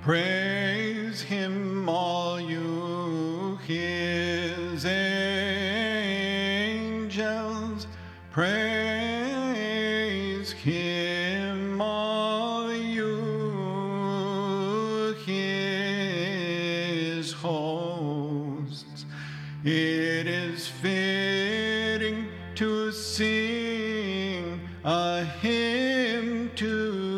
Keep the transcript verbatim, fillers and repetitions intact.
Praise him, all you his angels. Praise him, all you his hosts. It is fitting to sing a hymn to